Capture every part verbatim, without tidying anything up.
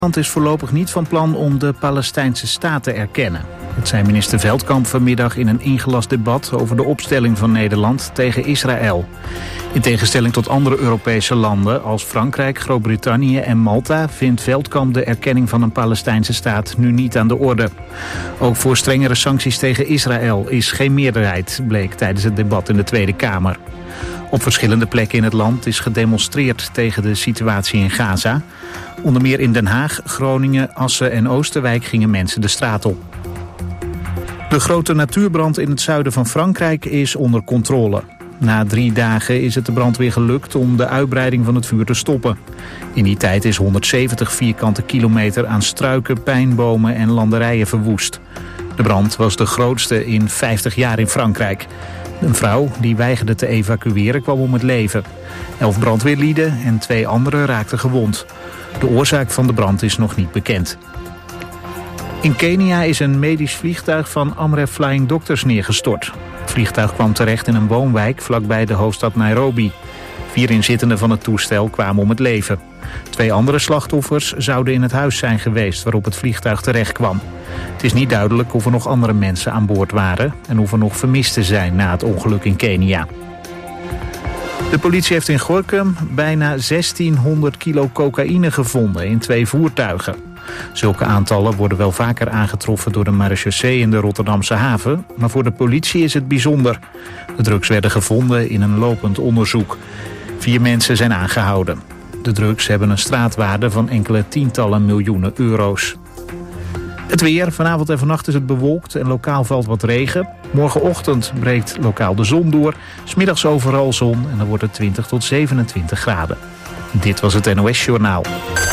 Nederland is voorlopig niet van plan om de Palestijnse staat te erkennen. Dat zei minister Veldkamp vanmiddag in een ingelast debat over de opstelling van Nederland tegen Israël. In tegenstelling tot andere Europese landen als Frankrijk, Groot-Brittannië en Malta vindt Veldkamp de erkenning van een Palestijnse staat nu niet aan de orde. Ook voor strengere sancties tegen Israël is geen meerderheid, bleek tijdens het debat in de Tweede Kamer. Op verschillende plekken in het land is gedemonstreerd tegen de situatie in Gaza. Onder meer in Den Haag, Groningen, Assen en Oosterwijk gingen mensen de straat op. De grote natuurbrand in het zuiden van Frankrijk is onder controle. Na drie dagen is het de brandweer gelukt om de uitbreiding van het vuur te stoppen. In die tijd is honderdzeventig vierkante kilometer aan struiken, pijnbomen en landerijen verwoest. De brand was de grootste in vijftig jaar in Frankrijk. Een vrouw die weigerde te evacueren kwam om het leven. Elf brandweerlieden en twee anderen raakten gewond. De oorzaak van de brand is nog niet bekend. In Kenia is een medisch vliegtuig van Amref Flying Doctors neergestort. Het vliegtuig kwam terecht in een woonwijk vlakbij de hoofdstad Nairobi. Vier inzittenden van het toestel kwamen om het leven. Twee andere slachtoffers zouden in het huis zijn geweest waarop het vliegtuig terecht kwam. Het is niet duidelijk of er nog andere mensen aan boord waren en of er nog vermisten zijn na het ongeluk in Kenia. De politie heeft in Gorinchem bijna zestienhonderd kilo cocaïne gevonden in twee voertuigen. Zulke aantallen worden wel vaker aangetroffen door de marechaussee in de Rotterdamse haven, maar voor de politie is het bijzonder. De drugs werden gevonden in een lopend onderzoek. Vier mensen zijn aangehouden. De drugs hebben een straatwaarde van enkele tientallen miljoenen euro's. Het weer. Vanavond en vannacht is het bewolkt en lokaal valt wat regen. Morgenochtend breekt lokaal de zon door. 's Middags overal zon en dan wordt het twintig tot zevenentwintig graden. Dit was het N O S Journaal.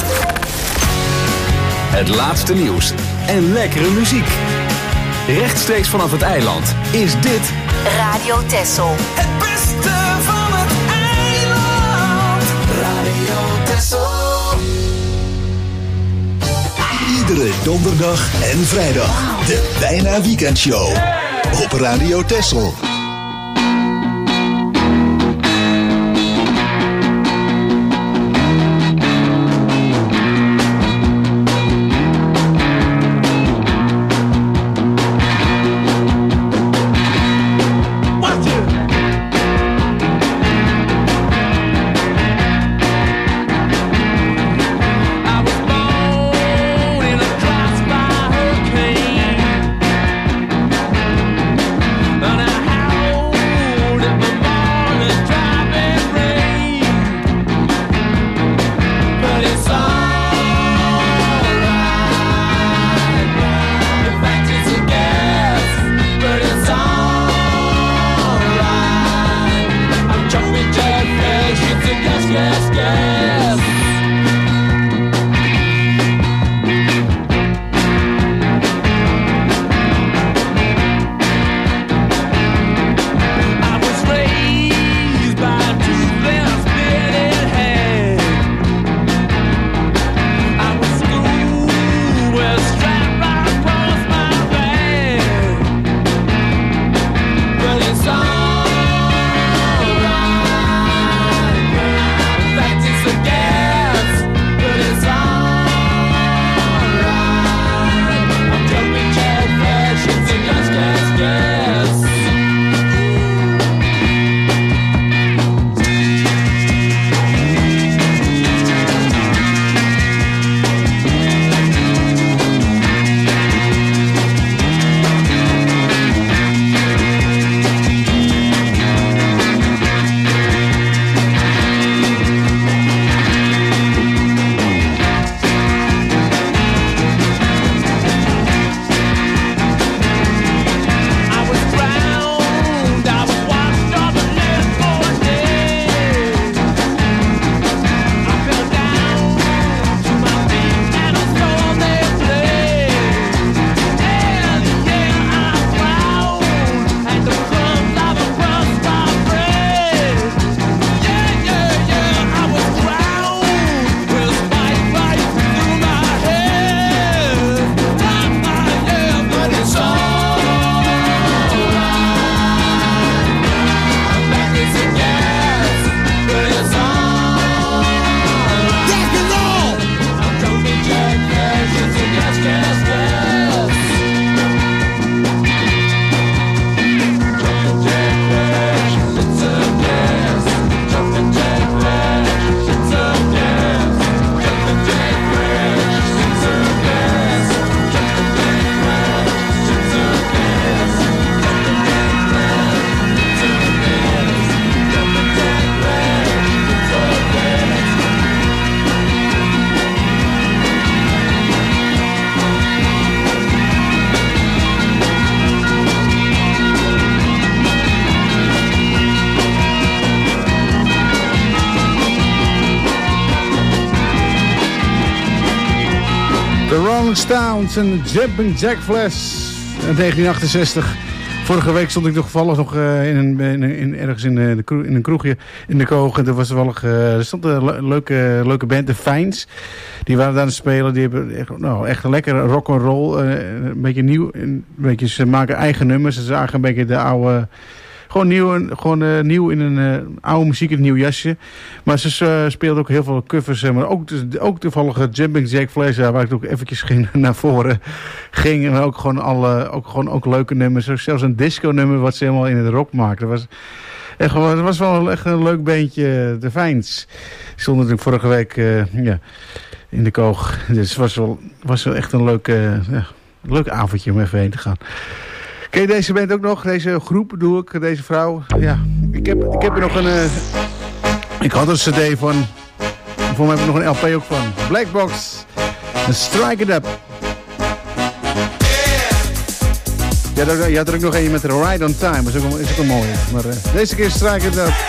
Het laatste nieuws en lekkere muziek. Rechtstreeks vanaf het eiland is dit Radio Texel. Het beste van het eiland. Radio Texel. Iedere donderdag en vrijdag de Bijna Weekendshow op Radio Texel. But I De Rolling Stones en Jumping Jack Flash in negentien achtenzestig. Vorige week stond ik nog toevallig nog uh, in een, in, in, ergens in, uh, de kroeg, in een kroegje in de Koog. En er was toevallig, uh, er stond een le- leuke, leuke band, de Fijns. Die waren daar aan het spelen. Die hebben echt, nou, echt een lekkere rock'n'roll. Uh, een beetje nieuw. Een beetje, ze maken eigen nummers. Ze zagen een beetje de oude... Gewoon nieuw, gewoon, uh, nieuw in een uh, oude muziek, een nieuw jasje. Maar ze uh, speelden ook heel veel covers. Uh, maar ook, ook toevallig uh, Jumping Jack Flash, uh, waar ik ook eventjes ging, naar voren ging. En ook gewoon, alle, ook, gewoon ook leuke nummers. Zelfs een disco nummer wat ze helemaal in het rock maakten. Dat was, echt, dat was wel echt een leuk beentje, de Fijns. Die stond natuurlijk vorige week uh, ja, in de Koog. Dus het was wel, was wel echt een leuk, uh, ja, leuk avondje om even heen te gaan. Ken je deze band ook nog? Deze groep bedoel ik, deze vrouw. Ja, ik heb, ik heb er nog een... Uh, ik had een cd van. Voor mij heb ik nog een L P ook van. Black Box. En Strike It Up. Ja, je had er ook nog een met Ride on Time. Dat is ook, is ook een mooie. Maar uh, deze keer Strike It Up.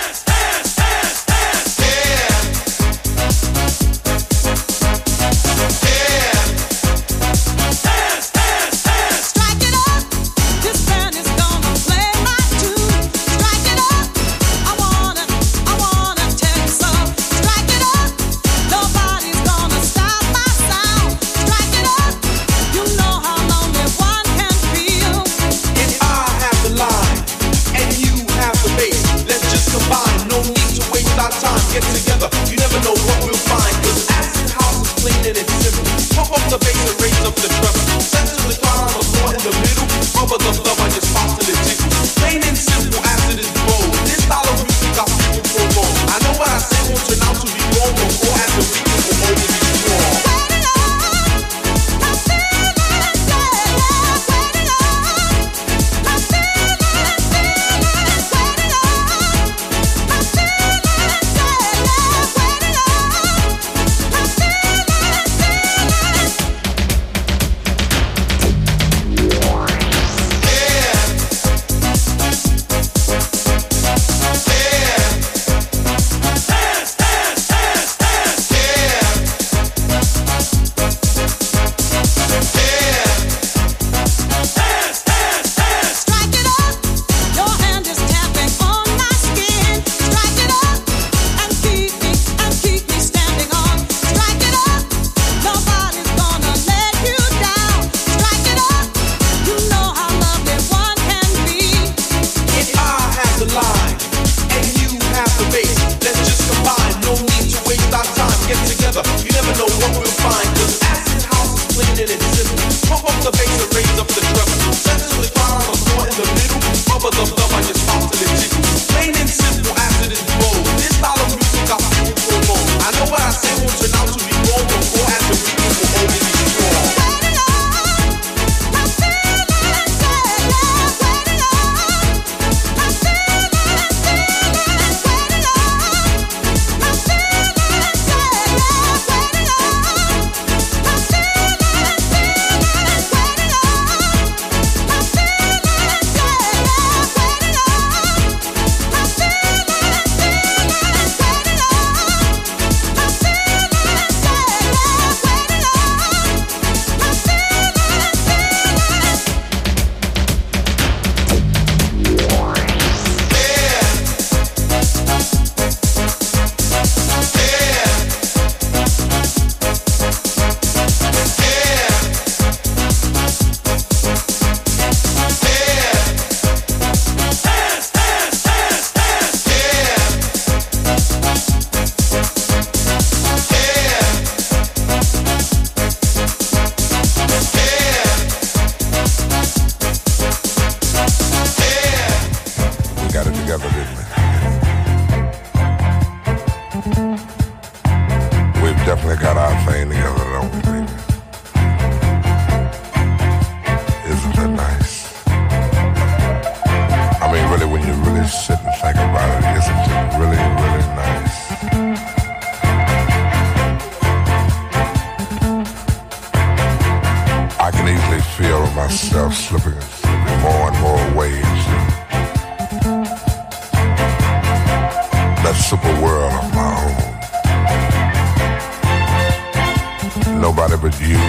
Nobody nobody but you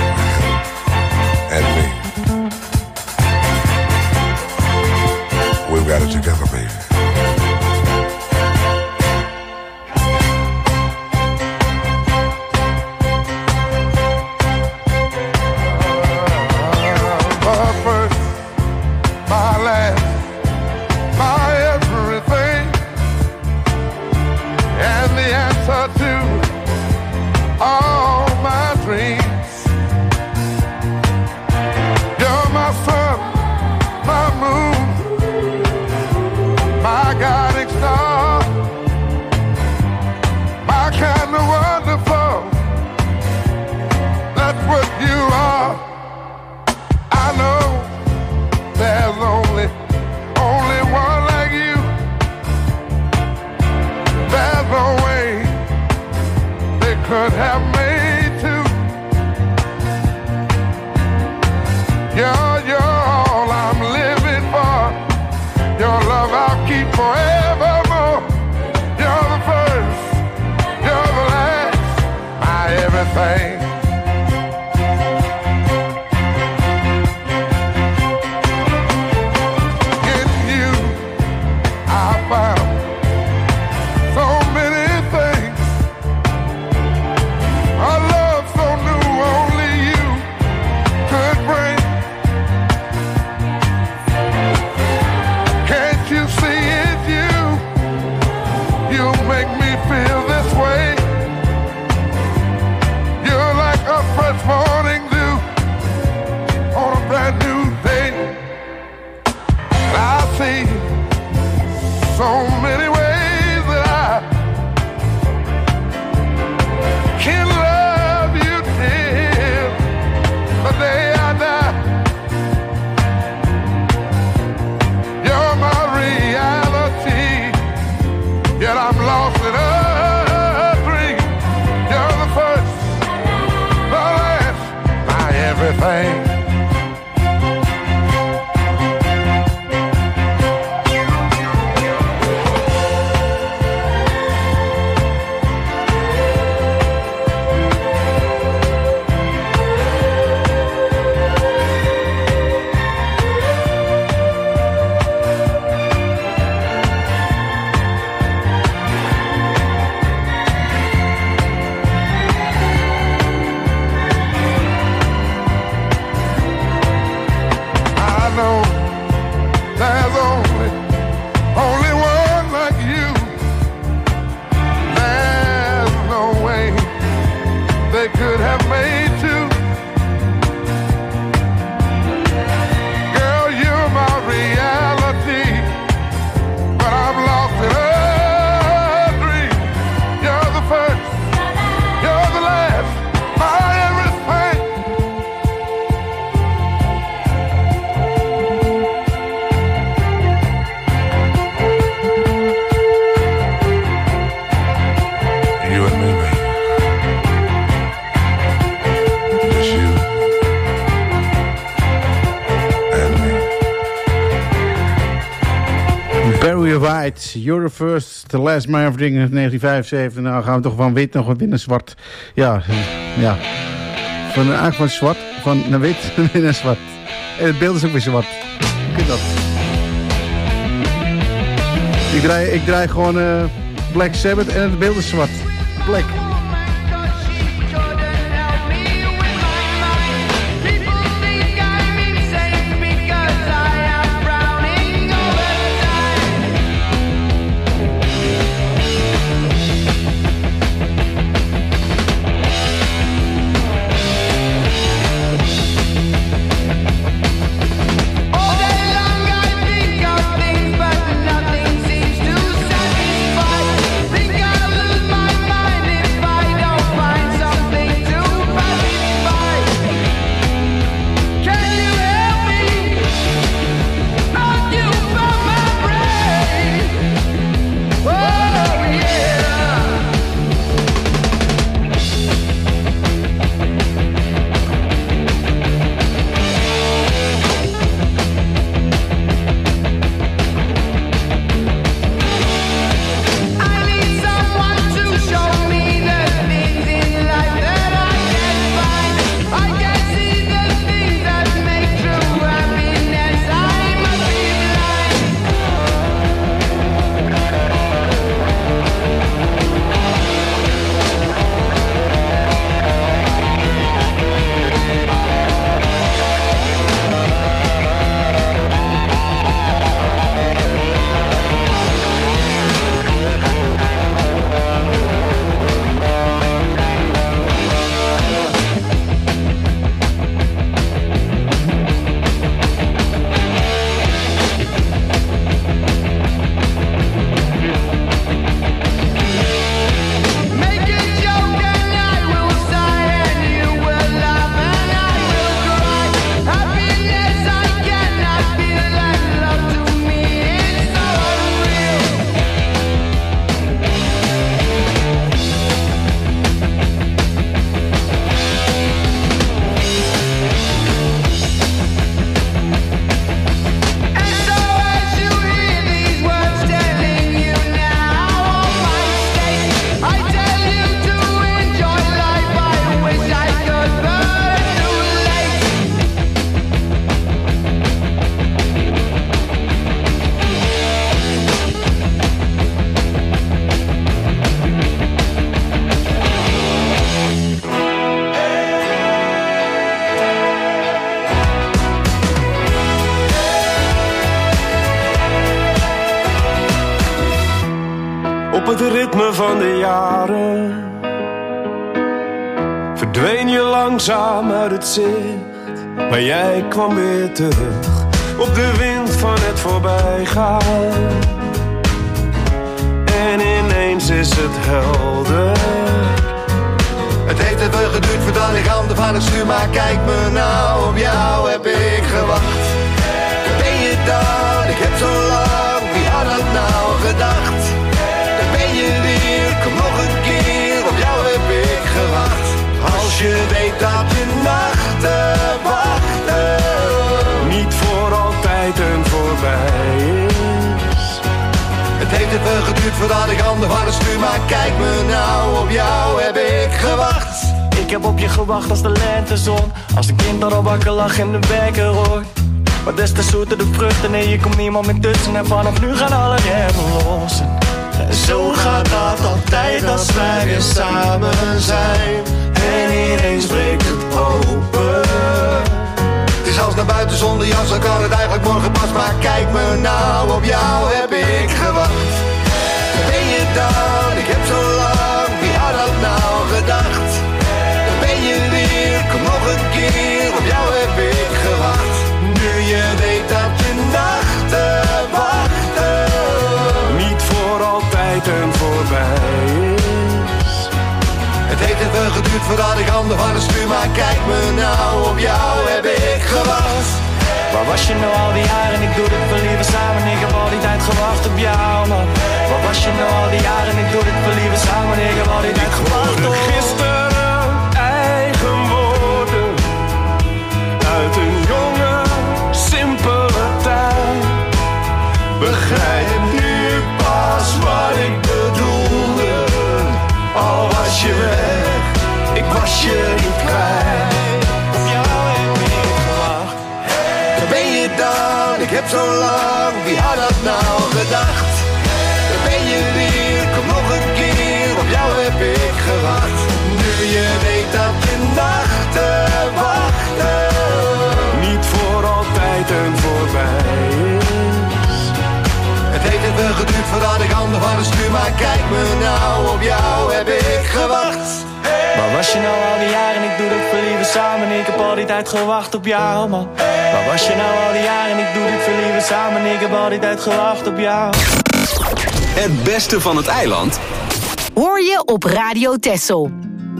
and me. We've got it together, baby. Could have made two. You're, you're all I'm living for. Your love I'll keep forevermore. You're the first, you're the last, my everything. In you I found so many things. A love so new only you could bring. Can't you see it's you? You make me feel this way. You're like a fresh morning dew on a brand new day. I see so many ways that I can love you till the day I die. You're my reality, yet I'm lost in a dream. You're the first, the last, my everything. I know there's only, only one like you. There's no way they could have made two. Girl, you're my reality, but I'm lost in a dream. You're the first, you're the last, my everything. You and me, baby. Just you and me. Barry White, You're the First, The Last My Everything in negentien vijfenzeventig. Nou gaan we toch van wit nog wat winnen zwart. Ja, ja. Van eigenlijk van zwart, van naar wit naar zwart. En het beeld is ook weer zwart. Hoe kun je dat? Ik draai, ik draai gewoon uh, Black Sabbath en het beeld is zwart. Black. All day long I think of things, but nothing seems to satisfy. Think I'll lose my mind if het ritme van de jaren verdween je langzaam uit het zicht, maar jij kwam weer terug op de wind van het voorbijgaan. En ineens is het helder. Het heeft even geduurd voordat ik handen van het stuur, maar kijk me nou, op jou heb ik gewacht. Ben je dan, ik heb zo lang, wie had dat nou gedacht? Dan ben je weer, kom nog een keer, op jou heb ik gewacht. Als je weet dat je nachten wachten niet voor altijd en voorbij is. Het heeft even geduurd voordat ik handen van het stuur, maar kijk me nou, op jou heb ik gewacht. Ik heb op je gewacht als de lentezon, als een kind dat al wakker lag in de beker hoor. Maar des te zoeter de vruchten, nee je komt niemand meer tussen. En vanaf nu gaan alle remmen los. En zo gaat dat altijd als wij weer samen zijn. En ineens breekt het open. Het is als naar buiten zonder jas, dan kan het eigenlijk morgen pas. Maar kijk me nou, op jou heb ik gewacht. Ben je dan, ik heb zo lang, wie had dat nou gedacht? Dan ben je weer, kom nog een keer, op jou heb ik gewacht. Nu je weet dat je nachten wachten niet voor altijd en voorbij is. Het heeft even geduurd voordat ik handen van het stuur, maar kijk me nou, op jou heb ik gewacht. Waar was je nou al die jaren? Ik doe dit voor liever samen. Ik heb al die tijd gewacht op jou, man. Waar was je nou al die jaren? Ik doe dit voor liever samen. Ik heb al die tijd gewacht op gisteren eigen woorden uit een jonge, simpele tijd. Begrijp nu pas wat ik bedoelde. Al was je weg, ik was je niet kwijt. Op jou heb ik gewacht. Daar ben je dan, ik heb zo lang, wie had dat nou gedacht? Daar ben je weer, kom nog een keer, op jou heb ik gewacht. Nu je weet dat je nachten wachten niet voor altijd en voorbij is. Het heeft even geduurd voordat ik handen van het stuur, maar kijk me nou, op jou heb ik gewacht. Waar was je nou al die jaren? Ik doe dit voor liever samen. Ik heb al die tijd gewacht op jou, man. Waar was je nou al die jaren? Ik doe dit voor liever samen. Ik heb al die tijd gewacht op jou. Het beste van het eiland hoor je op Radio Texel.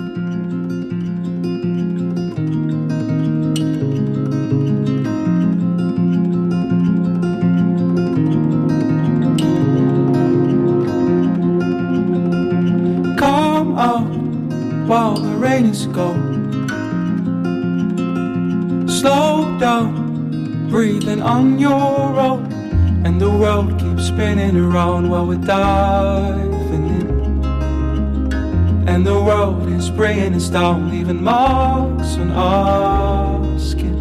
Come out while the rain is gone. Slow down, breathing on your own. And the world keeps spinning around while we're diving in. And the world is bringing us down, leaving marks on our skin.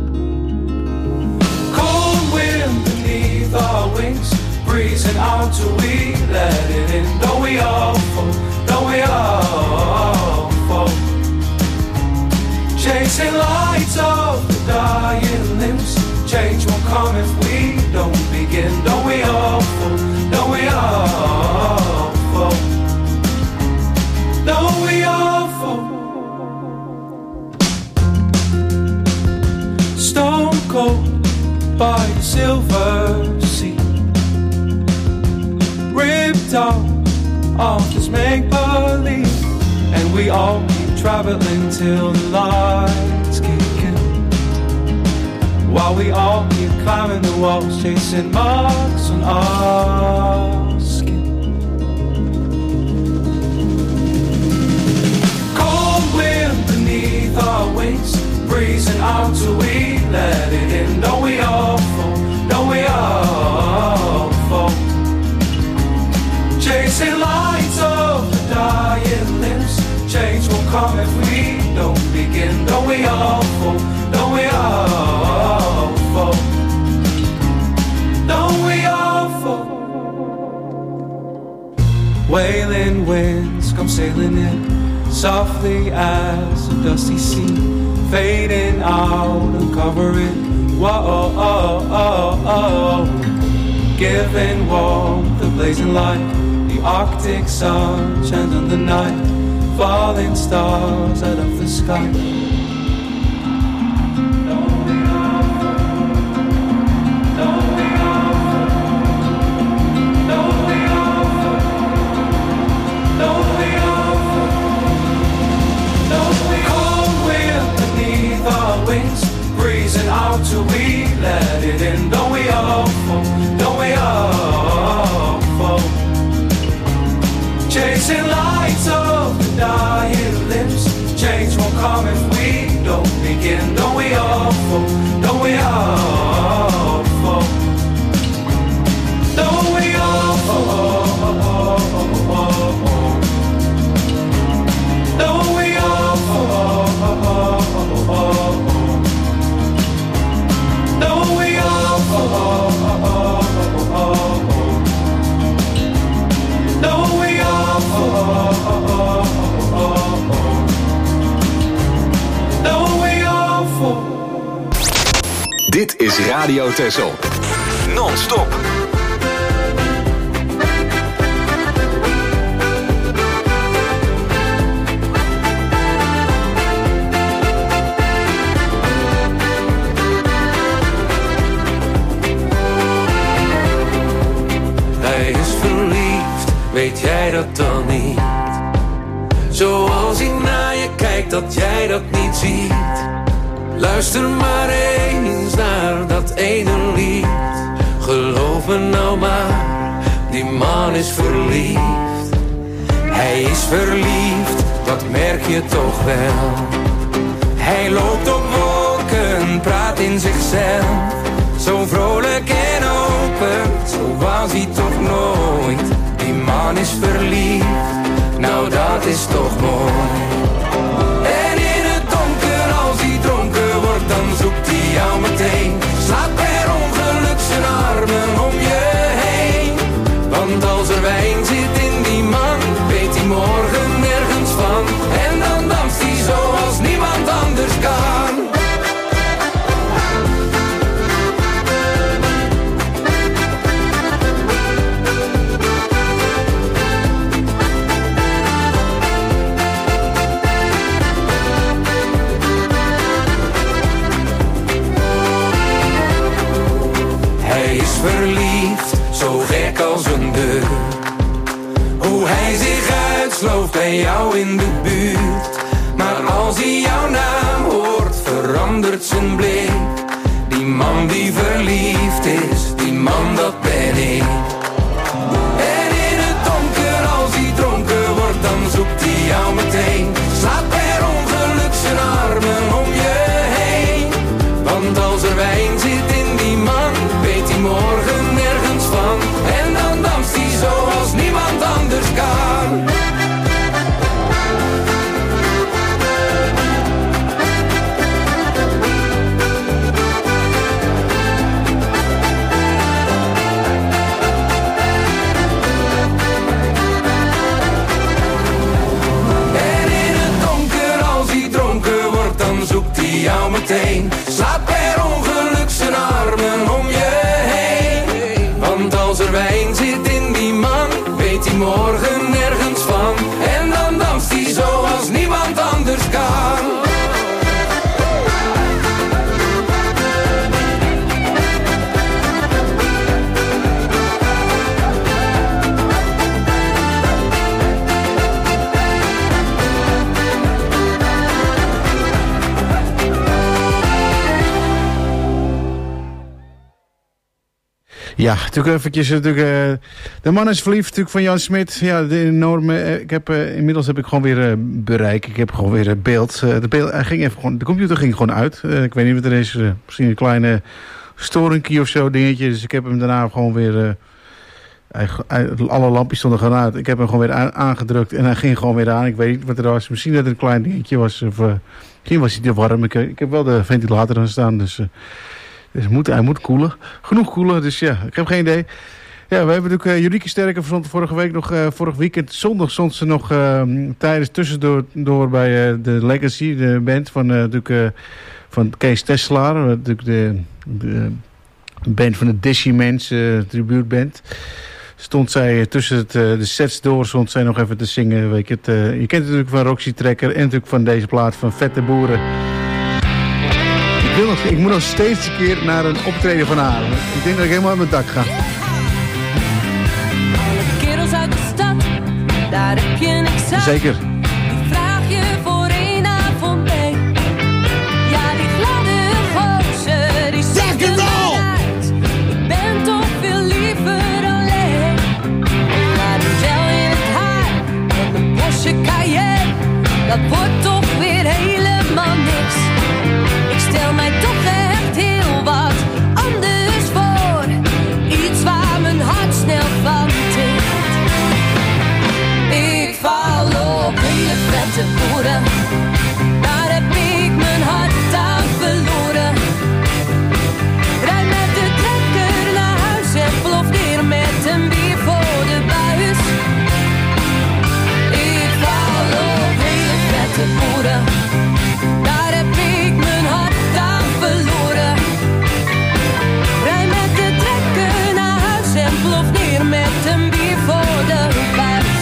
Cold wind beneath our wings, breezing out till we let it in. Don't we all fall, don't we all fall? Chasing lights of the dying limbs. Change won't come if we don't begin. Don't we all fall, don't we all fall? Don't we all fall? Stone cold by the silver sea, ripped out of this make-believe. And we all keep traveling till the lights kick in, while we all keep climbing the walls, chasing marks on our skin. Cold wind beneath our wings, breezing out till we let it in. Don't we all fall, don't we all fall? Chasing lights of the dying limbs. Change won't come if we don't begin. Don't we all fall, don't we all fall? Don't we all fall? Wailing winds come sailing in, softly as a dusty sea, fading out and covering. Whoa, oh, oh, oh. Giving warmth, the blazing light, the the Arctic sun shines on the night, falling stars out of the sky. Breezing out till we let it in. Don't we all fall? Don't we all fall? Chasing lights of the dying limbs. Change won't come if we don't begin. Don't we all fall? Don't we all fall? Don't we all fall? Don't we all fall? Don't we all fall? Don't we all fall? Don't we all fall? Dit is Radio Texel. Non-stop. Weet jij dat dan niet? Zoals hij naar je kijkt, dat jij dat niet ziet. Luister maar eens naar dat ene lied. Geloof me nou maar, die man is verliefd. Hij is verliefd, dat merk je toch wel. Hij loopt op wolken, praat in zichzelf. Zo vrolijk en open, zo was hij toch nooit. Die man is verliefd, nou dat is toch mooi. En in het donker, als hij dronken wordt, dan zoekt hij jou meteen. Slaat per ongeluk zijn armen om je heen. Want als er wijn zit in die man, weet hij morgen nergens van. En dan danst hij zoals niemand anders kan. Verliefd, zo gek als een deur. Hoe hij zich uitslooft bij jou in de buurt. Maar als hij jouw naam hoort, verandert zijn blik. Die man die verliefd is, die man dat ben ik. En in het donker, als hij dronken wordt, dan zoekt hij jou meteen. Slaat per ongeluk zijn armen om je heen. Want als er wijn zit in die man, weet hij morgen nergens van. En dan danst hij zoals niemand anders kan. En in het donker, als hij dronken wordt, dan zoekt hij jou meteen. Slaat per ongeluk zijn armen om je heen. Want als er wijn zit in die man, weet hij morgen nergens van. En dan danst hij zoals niemand anders kan. Ja, natuurlijk eventjes. Natuurlijk, uh, de man is verliefd natuurlijk van Jan Smit. Ja, de enorme. Uh, ik heb, uh, inmiddels heb ik gewoon weer uh, bereik. Ik heb gewoon weer uh, beeld. Uh, de, beeld hij ging even gewoon, de computer ging gewoon uit. Uh, ik weet niet wat er is. Uh, misschien een kleine storingkie of zo dingetje. Dus ik heb hem daarna gewoon weer... Uh, hij, hij, alle lampjes stonden gewoon uit. Ik heb hem gewoon weer a- aangedrukt. En hij ging gewoon weer aan. Ik weet niet wat er was. Misschien dat het een klein dingetje was. Of uh, misschien was hij te warm. Ik, ik heb wel de ventilator aan staan. Dus... Uh, Dus moet, hij moet koelen. Genoeg koelen, dus ja, ik heb geen idee. Ja, we hebben natuurlijk uh, Jurieke Sterker van vorige week nog, uh, vorig weekend, zondag stond ze nog uh, tijdens tussendoor door bij uh, de Legacy, de band van, uh, natuurlijk, uh, van Kees Tesselaar. Uh, natuurlijk de, de band van de Dizzy Mans, uh, tributeband. stond zij tussen het, uh, de sets door, stond zij nog even te zingen. Weet je, het, uh, je kent het natuurlijk van Roxy Trekker en natuurlijk van deze plaat van Vette Boeren. Ik, wil nog, ik moet nog steeds een keer naar een optreden van haar. Ik denk dat ik helemaal uit mijn dak ga. Alle kerels uit de stad, daar heb je niks aan. Zeker. Die vraag je voor één avond mee. Ja, die gladde gozer, die zegt er maar uit. Ik ben toch veel liever alleen. Maar een gel in het haar en een Porsche Cayenne, dat wordt toch weer helemaal niks. Ik stel mij toch echt heel wat anders voor. Iets waar mijn hart snel van tikt. Ik val op hele vette boeren. Daar heb ik mijn hart aan verloren. Rijd met de trekker naar huis en plof neer met een bier voor de buis. Ik val op hele vette boeren. Daar heb ik mijn hart aan verloren. Rijd met de trekker naar huis en plof neer met een bier voor de buis.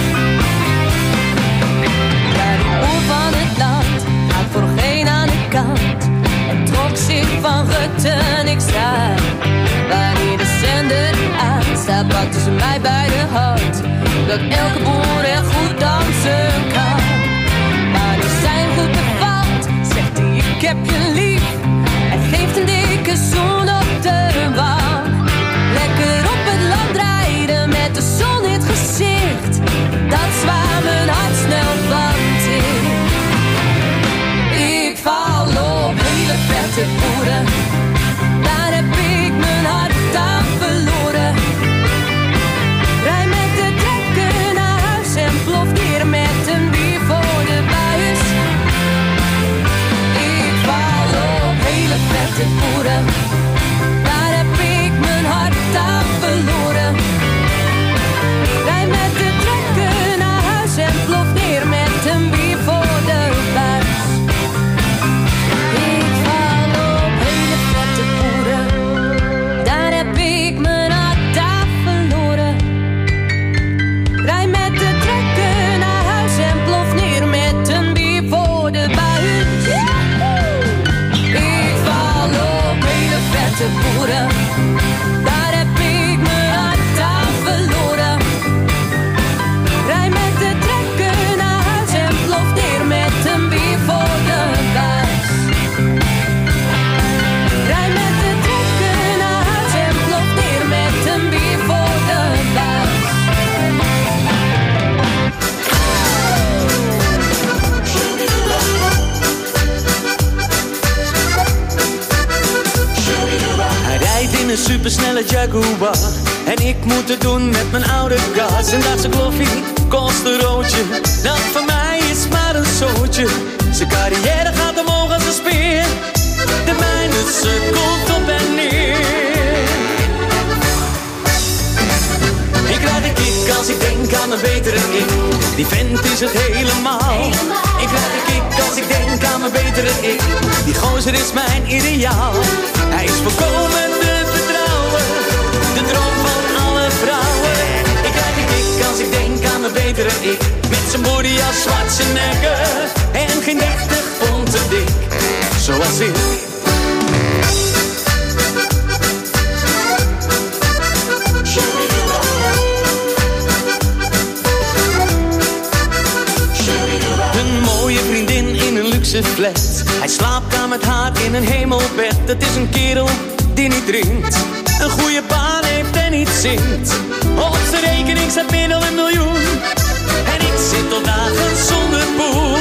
Ja, die boer van het land gaat voor geen aan de kant en trok zich van Rutte niks aan. Wanneer de zender aanstaat, pakten ze mij bij de hand, dat elke boer er goed dansen kan. Maar nu zijn goed bevalt, zegt hij ik heb je lief en geeft een dikke zoen op de wang. Lekker op het land rijden met de zon in het gezicht, dat is waar mijn hart snel van tikt. Ik val op hele vette boeren, daar heb ik mijn hart aan verloren. Rij met de trekker naar huis en plof neer met een bier voor de buis. Ik val op hele vette boeren, daar heb ik mijn hart aan verloren. Rij met de trekker naar huis en plof neer met een bier voor de buis. Ik val op hele vette boeren, daar heb ik mijn hart aan verloren. Rij met de trekker naar huis en plof neer met een bier voor de buis. Ik val op hele vette boeren, daar heb ik mijn hart aan verloren. Rij met de trekker naar huis en plof neer met een bier voor de buis. Rij met de trekker naar huis en plof neer met een bier voor de buis. Hij rijdt in een supersnelle Jaguar en ik moet het doen met mijn oude gas. En dat zijn kloffie kost een roodje, dat voor mij is maar een zootje. Zijn carrière gaat omhoog als een speer, de mijne sukkelt op en neer. Ik krijg een kick als ik denk aan mijn betere ik, die vent is het helemaal. Ik krijg een kick als ik denk aan mijn betere ik, die gozer is mijn ideaal. Hij is volkomen te vertrouwen, de droom van alle vrouwen. Ik krijg een kick als ik denk aan mijn betere ik, met zijn body als Schwarzenegger en geen dertig pond te dik, zoals ik. Een mooie vriendin in een luxe flat, hij slaapt aan met haar in een hemelbed. Het is een kerel die niet drinkt, een goede baan heeft en niet zingt. Op zijn rekening staat meer dan een miljoen en ik zit al dagen zonder poen.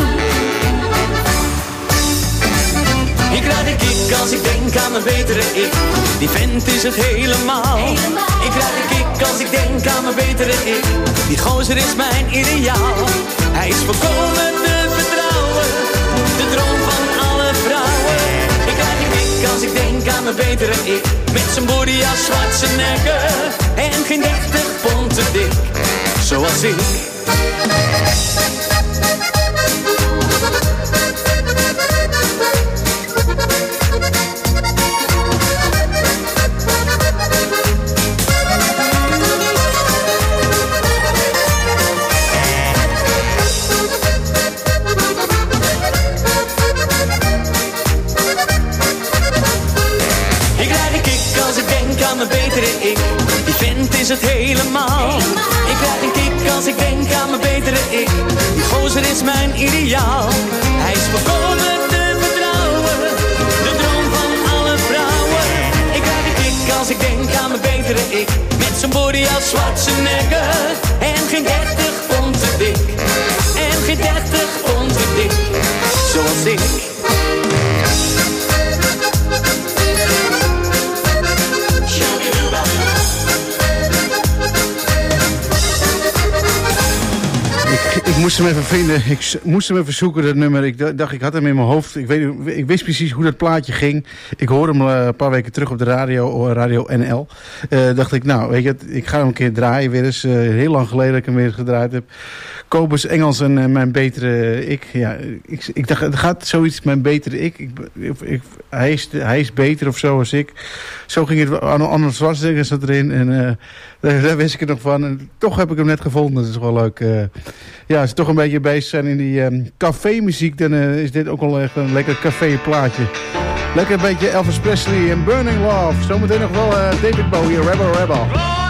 Ik krijg een kick als ik denk aan mijn betere ik, die vent is het helemaal. Ik krijg een kick als ik denk aan mijn betere ik, die gozer is mijn ideaal. Hij is volkomen te vertrouwen, de droom van alle vrouwen. Ik krijg een kick als ik denk aan mijn betere ik, met zijn body als Schwarzenegger en geen dertig pond te dik, zoals ik. aan mijn betere ik. Die vent is het helemaal. Ik krijg een kick als ik denk aan mijn betere ik. Die gozer is mijn ideaal. Hij is volkomen te vertrouwen. De droom van alle vrouwen. Ik krijg een kick als ik denk aan mijn betere ik. Met zijn body als Schwarzenegger. En geen dertig pond te dik. En geen dertig pond te dik. Zoals ik. Ik moest hem even vinden. Ik moest hem even zoeken, dat nummer. Ik dacht, ik had hem in mijn hoofd. Ik, weet, ik wist precies hoe dat plaatje ging. Ik hoorde hem uh, een paar weken terug op de radio, Radio N L. Uh, dacht ik, nou, weet je, ik ga hem een keer draaien weer eens. Uh, heel lang geleden dat ik hem weer eens gedraaid heb. Kobus Engels en uh, mijn betere ik. Ja, ik, ik dacht, het gaat zoiets, mijn betere ik. ik, ik hij, is, hij is beter of zo als ik. Zo ging het. Arnold Schwarzenegger zat erin. En uh, daar, daar wist ik er nog van. En toch heb ik hem net gevonden. Dat is wel leuk. Uh, ja, als ze toch een beetje bezig zijn in die um, café-muziek, dan uh, is dit ook wel echt een lekker café-plaatje. Lekker een beetje Elvis Presley en Burning Love. Zometeen nog wel uh, David Bowie, Rebel Rebel.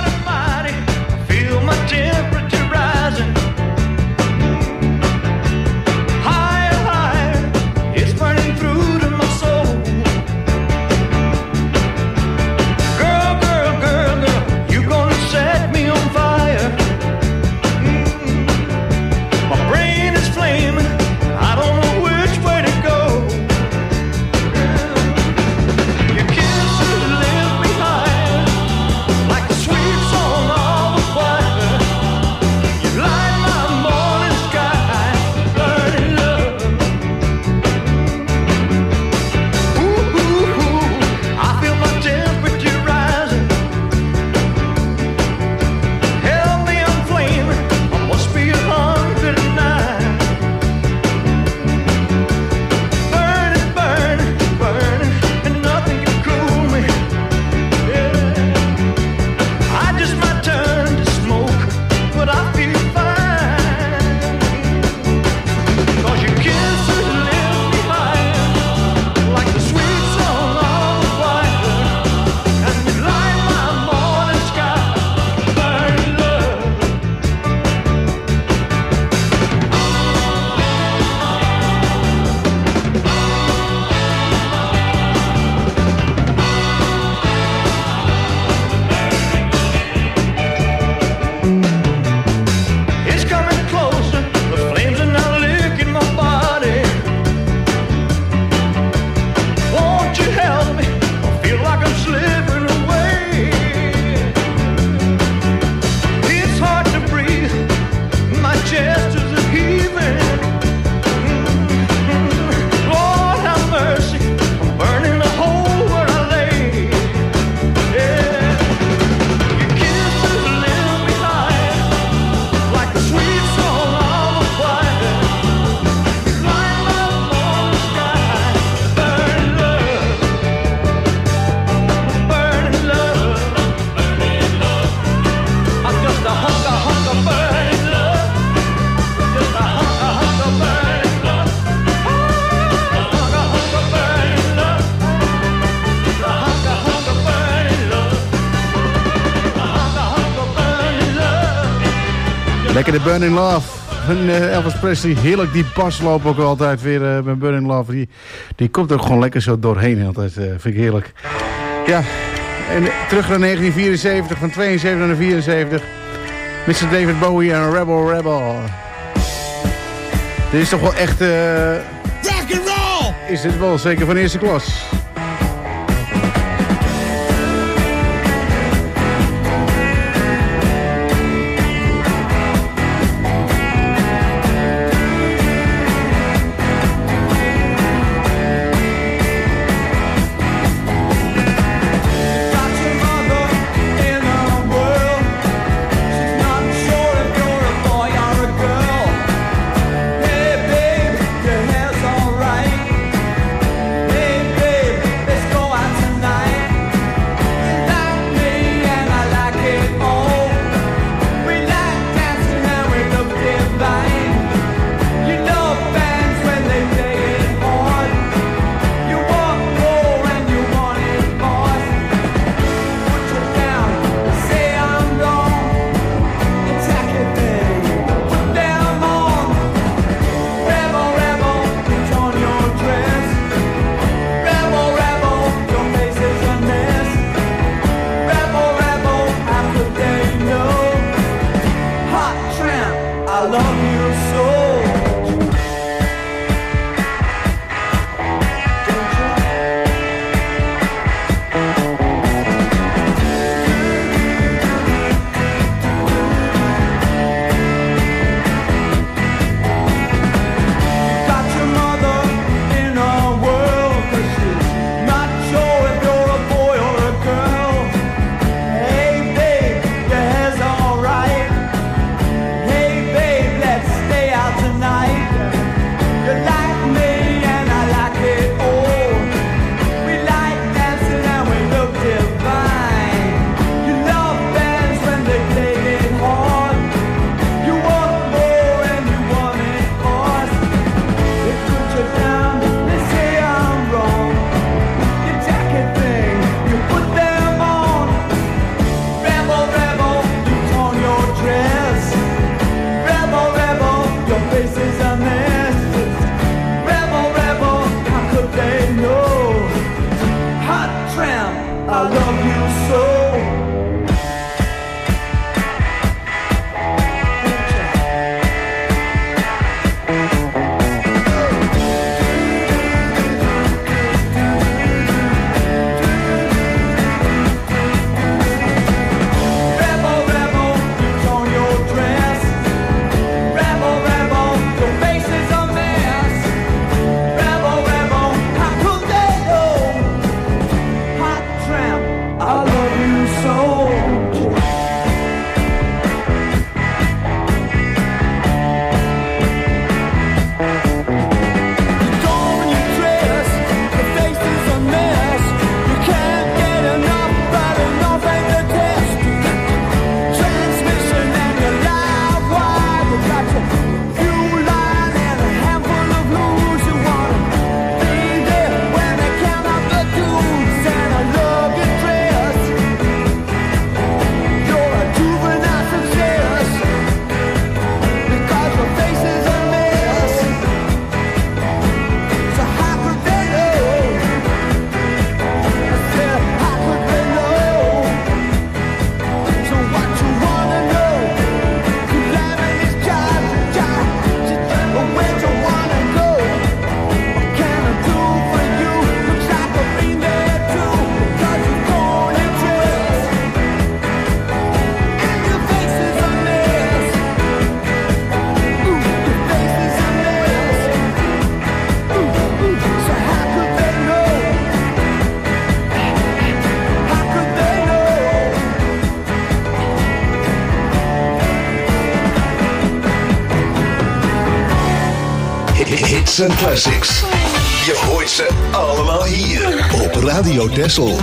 Lekker de Burning Love van uh, Elvis Presley. Heerlijk, die bas loopt ook altijd weer uh, met Burning Love. Die, die komt ook gewoon lekker zo doorheen altijd. Uh, vind ik heerlijk. Ja, en terug naar negentien vierenzeventig, van tweeënzeventig naar vierenzeventig. mister David Bowie en Rebel Rebel. Dit is toch wel echt... Uh, rock and roll! Is dit wel zeker van eerste klas. Hey babe, I love you so. Hits en classics. Je hoort ze allemaal hier op Radio Texel.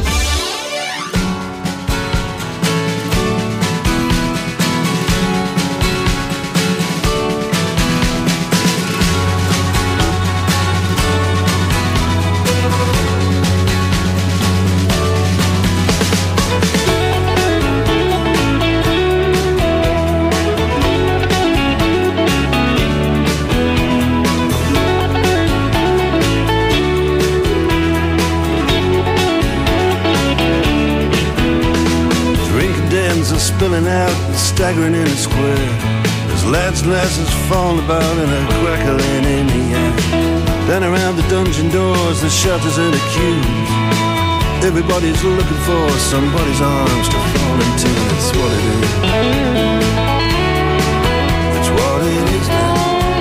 Spilling out and staggering in a square. There's lads' glasses falling about and a crackling in the air. Then around the dungeon doors, the shutters and the queues. Everybody's looking for somebody's arms to fall into. That's what it is. That's what it is now.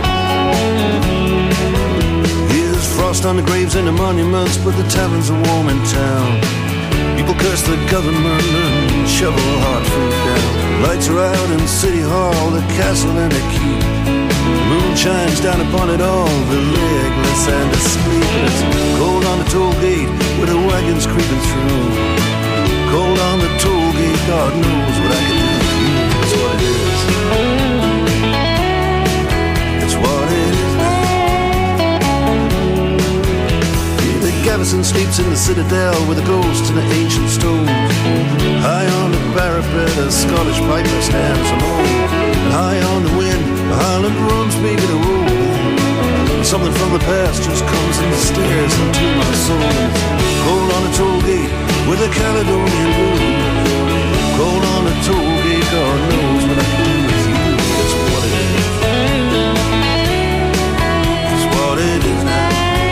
Here's frost on the graves and the monuments, but the taverns are warm in town. People curse the government and shovel hard food down. Lights are out in City Hall, the castle and the keep. The moon shines down upon it all, the legless and the sleepless. Cold on the toll gate with the wagons creeping through. Cold on the toll gate, God knows what I can do for you. That's what it is. That's what it is now. Gavison sleeps in the citadel with the ghosts and the ancient stones. High on the parapet, a Scottish piper stands alone. And high on the wind, the Highland drums begin to roll. Something from the past just comes and stares into my soul. Cold on the toll gate with a Caledonian blue. Cold on the toll gate, God knows what I can do with you. That's what it is. That's what it is now.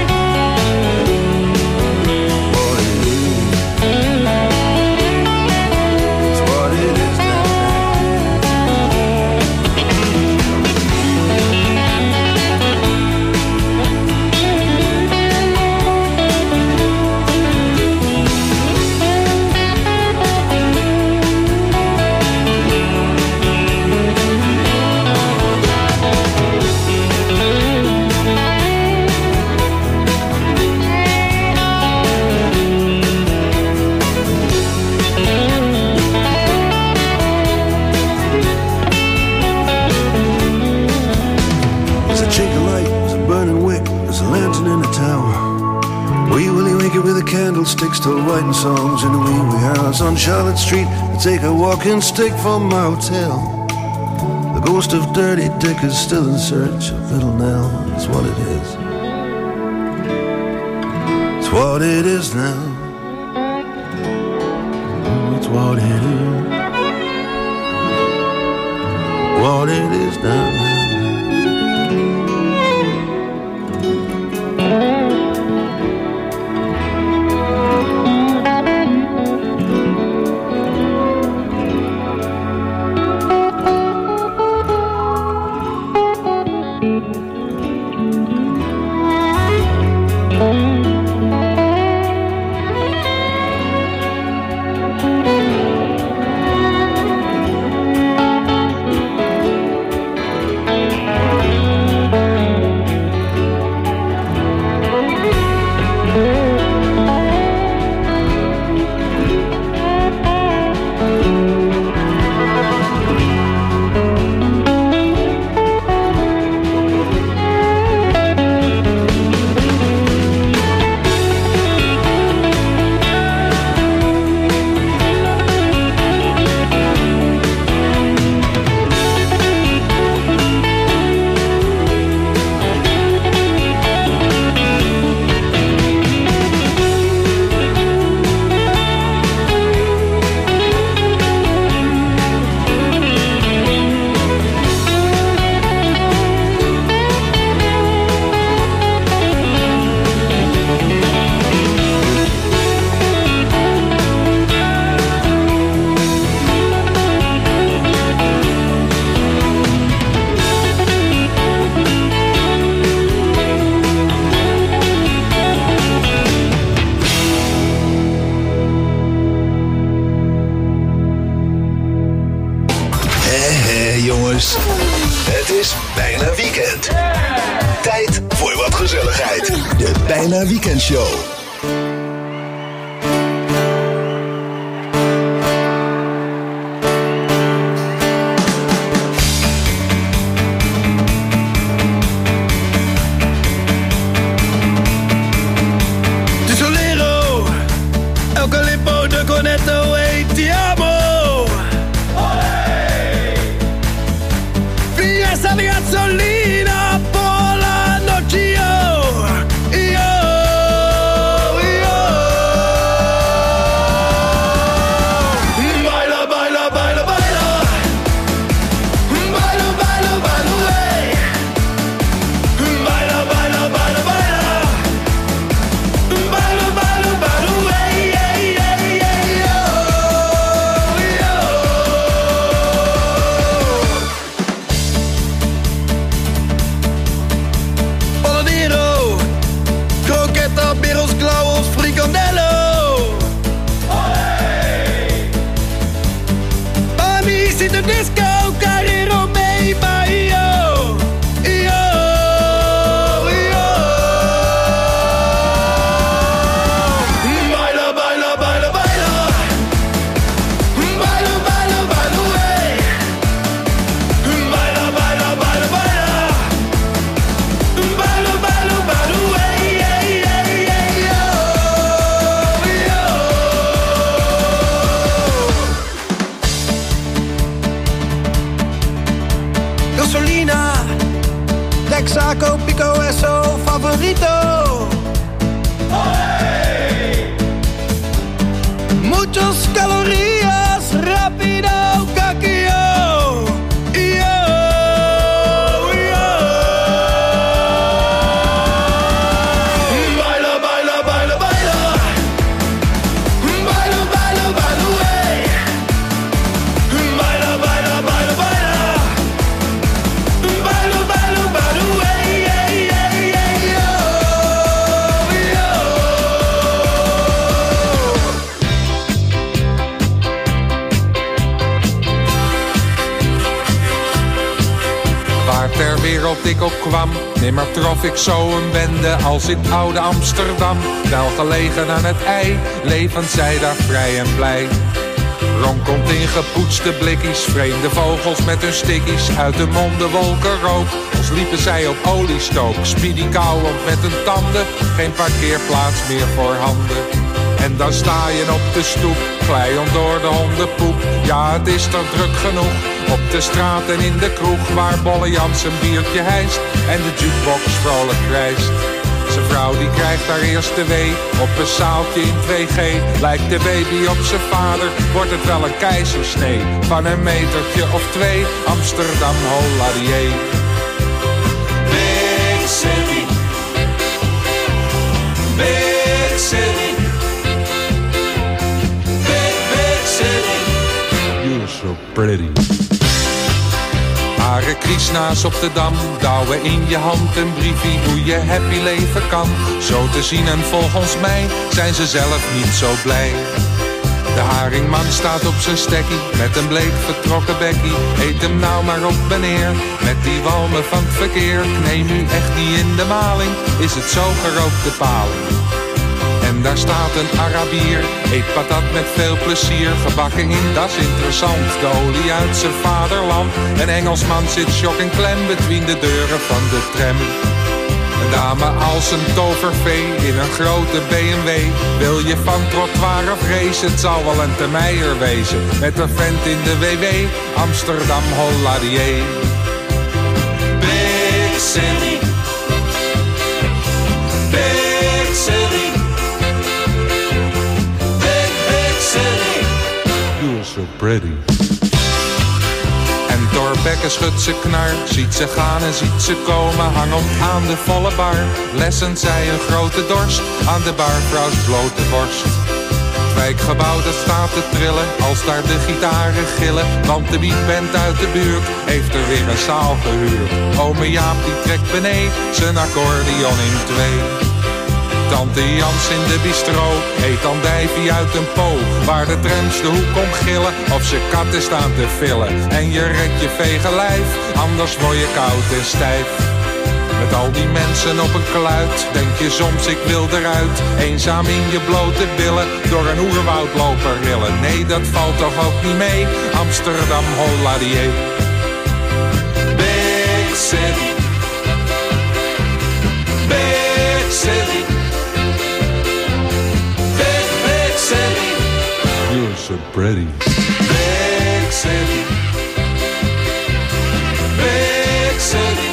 Candlesticks till writing songs in the wee wee house on Charlotte Street. I take a walking stick from my hotel. The ghost of Dirty Dick is still in search of Little Nell. It's what it is. It's what it is now. Dus het is bijna weekend. Tijd voor wat gezelligheid. De Bijna Weekend Show. Tesolero, Eucalippo de Cornetto e ti amo. Fiesta di gasolina por la noche, yo, yo, yo. Baila, baila, baila, baila. Baila, baila, baila, wey. Baila, baila, baila, baila. Baila, baila, baila, wey. Yeah, yeah, yeah, yo, yo. Polonero, croqueta, birros, klauwels, frikandello. Mami zit de disco, Carrero mee bij yo. Yo, yo. Baila, baila, baila, baila. Baila, baila, baila, wey. Baila, baila, baila, baila. Baila, baila, baila, wey. Yeah, yeah, yeah, yo, yo. Gasolina, Texaco, Pico, Esso, favorito. Muchos calorías, rápido, caquillo. Yo, yo. Baila, baila, baila, baila. Baila, baila, baila, wey. Baila, baila, baila, baila. Baila, baila, baila, wey. Yeah, yeah, yeah, yo, yo. Waar ter wereld ik ook kwam, nimmer trof ik zo een bende als in oude Amsterdam. Wel gelegen aan het ei, levend zij daar vrij en blij. Ronkomt in gepoetste blikkies, vreemde vogels met hun stickies. Uit de monden wolken rook, als liepen zij op oliestook. Speedy kauwend met hun tanden, geen parkeerplaats meer voor handen. En dan sta je op de stoep, glijend door de hondenpoep. Ja, het is toch druk genoeg, op de straat en in de kroeg. Waar Bolle Jans een biertje hijst en de jukebox vrolijk krijst. Zijn vrouw die krijgt haar eerste wee op een zaaltje in twee G. Lijkt de baby op zijn vader, wordt het wel een keizersnee. Van een metertje of twee, Amsterdam, holladier. Big city, big city, big, big city. You're so pretty. Hare Krishna's op de Dam, douwen in je hand een briefie hoe je happy leven kan. Zo te zien en volgens mij zijn ze zelf niet zo blij. De haringman staat op zijn stekkie, met een bleek vertrokken bekkie. Eet hem nou maar op meneer, met die walmen van het verkeer. Neem nu echt niet in de maling, is het zo gerookte paling. En daar staat een Arabier, eet patat met veel plezier. Gebakken in, dat is interessant, de olie uit zijn vaderland. Een Engelsman zit shock en klem between de deuren van de tram. Een dame als een tovervee in een grote B M W. Wil je van trottoir of race, het zal wel een Termeijer wezen. Met een vent in de W W, Amsterdam, holladier. Big city, big city, big, big city. You're so pretty. En Thorbecke schudt ze knar, ziet ze gaan en ziet ze komen. Hangend aan de volle bar, lessend zij een grote dorst. Aan de barvrouws blote borst. Het wijkgebouw dat staat te trillen, als daar de gitaren gillen. Want de beatband uit de buurt heeft er weer een zaal gehuurd. Ome Jaap die trekt beneden, zijn accordeon in twee. Tante Jans in de bistro eet andijvie uit een po. Waar de trams de hoek om gillen of ze katten staan te villen. En je redt je vege lijf, anders word je koud en stijf. Met al die mensen op een kluit, denk je soms ik wil eruit. Eenzaam in je blote billen, door een oerwoud lopen rillen. Nee, dat valt toch ook niet mee, Amsterdam, holla die. Big City, Big City, Big, Big City. You're so pretty. Big City, Big City,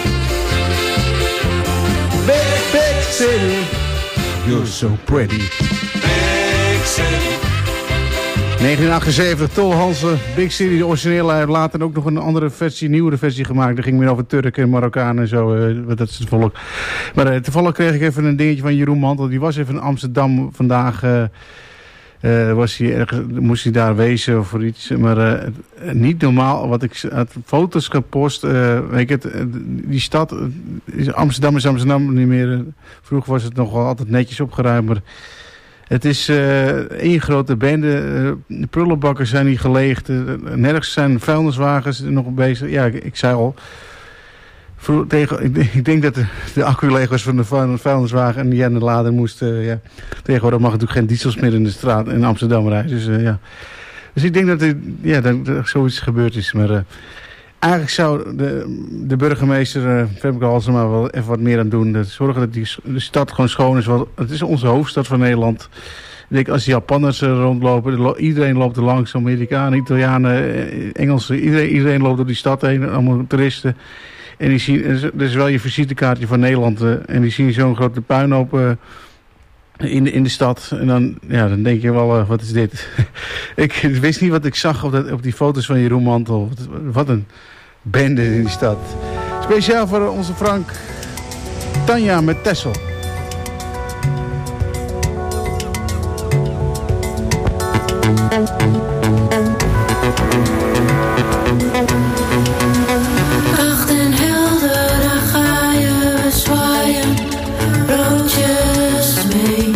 Big, Big City. You're so pretty. Big City. negentien achtenzeventig, Tol Hansen, Big City, de originele. Hij heeft later ook nog een andere versie, nieuwere versie gemaakt. Dat ging meer over Turken en Marokkanen en zo. Uh, dat is het volk. Maar uh, toevallig kreeg ik even een dingetje van Jeroen Mantel. Die was even in Amsterdam vandaag. Uh, uh, was hij ergens, moest hij daar wezen of voor iets. Maar uh, niet normaal. Wat ik had foto's gepost. Uh, weet ik het, uh, die stad, uh, Amsterdam is Amsterdam niet meer. Uh, vroeger was het nog wel altijd netjes opgeruimd. Maar het is uh, één grote bende. Uh, de prullenbakken zijn niet geleegd. Uh, nergens zijn vuilniswagens nog bezig. Ja, ik, ik zei al. Vroeg, tegen, ik, ik denk dat de, de accu leeg was van de vuilniswagen. En die aan de lader moest. Uh, ja. Tegenwoordig mag natuurlijk geen diesels meer in de straat in Amsterdam rijden. Dus, uh, ja. dus ik denk dat er, ja, dat er zoiets gebeurd is. Maar uh, eigenlijk zou de, de burgemeester, uh, Femke Halsema, wel even wat meer aan doen. Dat zorgen dat die, de stad gewoon schoon is. Want het is onze hoofdstad van Nederland. Ik denk, als die Japanners uh, rondlopen, iedereen loopt er langs. Amerikanen, Italianen, Engelsen. Iedereen, iedereen loopt door die stad heen. Allemaal toeristen. En die zien, dat is wel je visitekaartje van Nederland. Uh, en die zien zo'n grote puinhoop uh, in, de, in de stad. En dan, ja, dan denk je wel, uh, wat is dit? Ik wist niet wat ik zag op, dat, op die foto's van Jeroen Mantel. Wat, wat een bende in die stad. Speciaal voor onze Frank. Tanja met Tessel. Nacht en helder, daar ga je zwaaien, broodjes mee.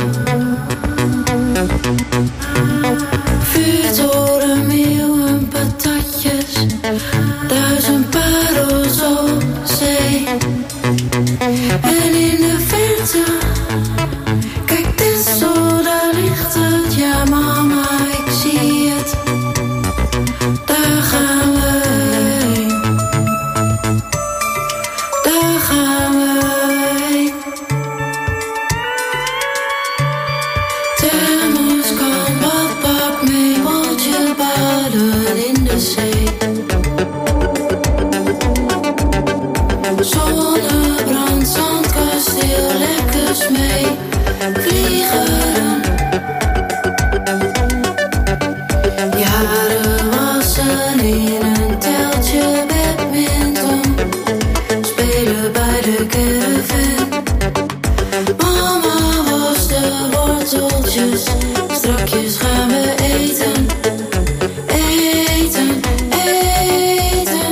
Vuurtoren, meeuwen, patatjes, duizend parels op zee. En in de verte, kijk Texel, daar ligt het, ja mama, ik zie het. Daar gaan we heen. Daar gaan we heen. Thermos kan wat pak mee, moet je baden in de zee. Zonnebrand, zandkasteel, lekkers mee. Vliegen. Jaren wassen in een teltje badminton. Spelen bij de caravan. Mama was de worteltjes. Strakjes gaan we eten. Eten, eten.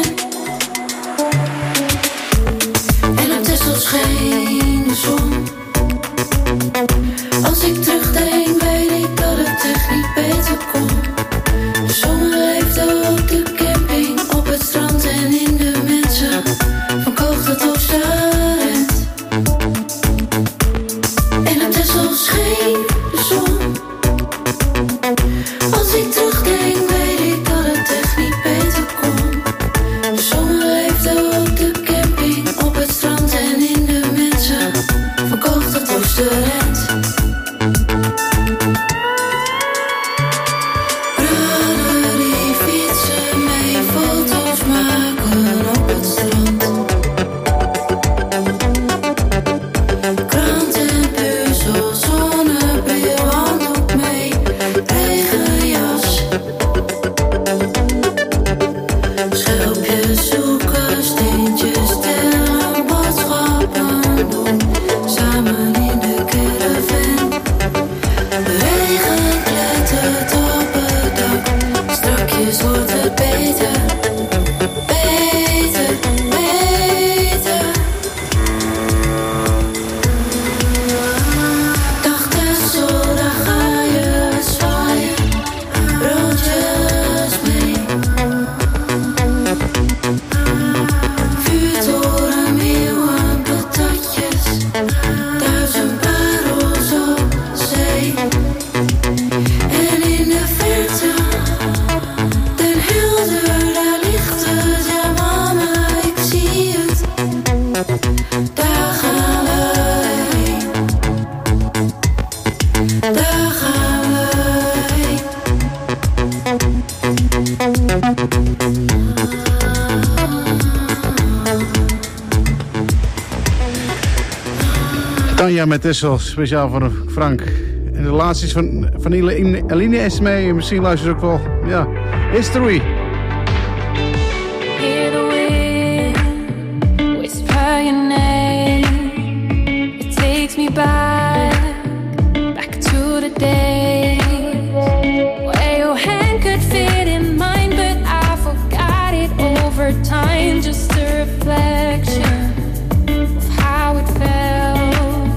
En op Texel scheen de zon. Als ik terugdenk weet ik dat het echt niet beter kon. De zomer leefde op de camping, op het strand en in de mensen. Van Koogde tot Starend. En op Texel scheen de zon. Als ik Tanja met Tessel, speciaal voor Frank. En de laatste is van, van Eline Esmee. Misschien luister je ook wel. Ja, History. Hear the wind whisper your name. It takes me back, back to the days where your hand could fit in mine, but I forgot it over time. Just a reflection of how it felt.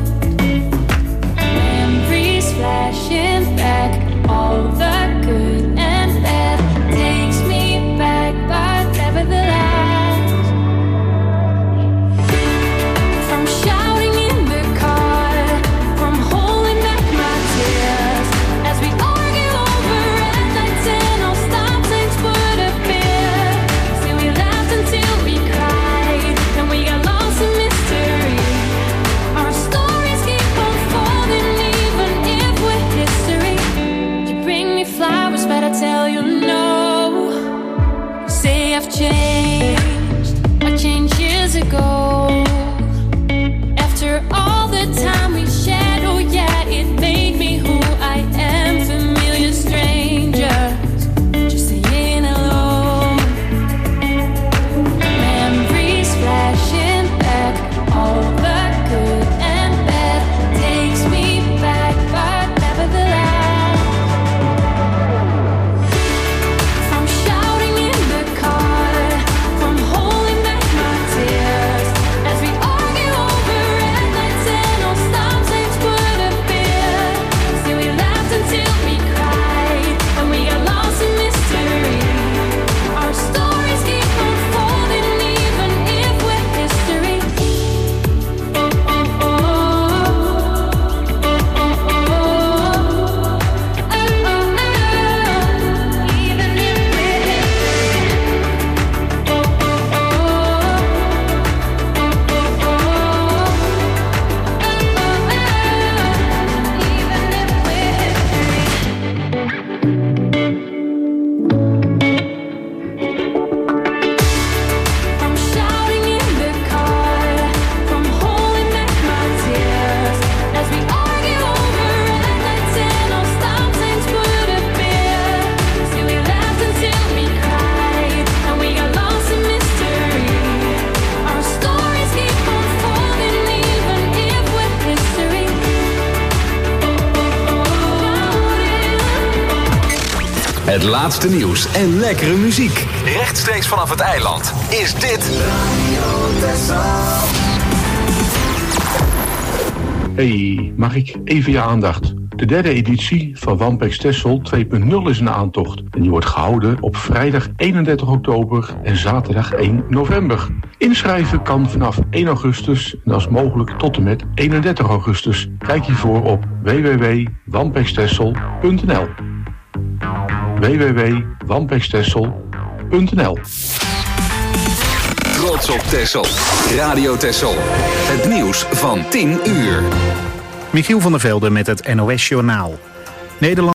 Memories flashing back, all the good and bad takes me back, but nevertheless, from shouting in the car, from holding back my tears, as we argue over red lights and all stop signs put up here. See, we laughed until we cried, and we got lost in mystery. Our stories keep unfolding, even if we're history. You bring me flowers, but I tell you no. Say I've changed, I changed years ago. After all the time we shared, oh yeah, it made me who I am. Familiar strangers, just saying hello. Memories flashing back, all the good and bad takes me back, but nevertheless, from shouting in the car, from holding back my tears, as we argue over red lights and all stop signs put up here. See, we laughed until we cried, and we got lost in mystery. Our stories keep unfolding, even if we're history. Oh, oh, oh. Oh, oh, oh. Oh, oh, oh. Even if we're history. Oh, oh, oh. Oh, oh, oh. Even if we're history. From shouting in the car, from holding back my tears, as we argue over red lights and all stop signs put up here. See, we laughed until we cried, and we got lost in mystery. Our stories keep unfolding, even if we're history. Het laatste nieuws en lekkere muziek. Rechtstreeks vanaf het eiland is dit Hey, mag ik even je aandacht? De derde editie van Wampex Texel twee punt nul is een aantocht. En die wordt gehouden op vrijdag eenendertig oktober en zaterdag één november. Inschrijven kan vanaf één augustus en dat is mogelijk tot en met eenendertig augustus. Kijk hiervoor op w w w punt wampextexel punt n l. w w w punt wampextexel punt n l. Trots op Texel. Radio Texel. Het nieuws van tien uur. Michiel van der Velde met het N O S Journaal. Nederland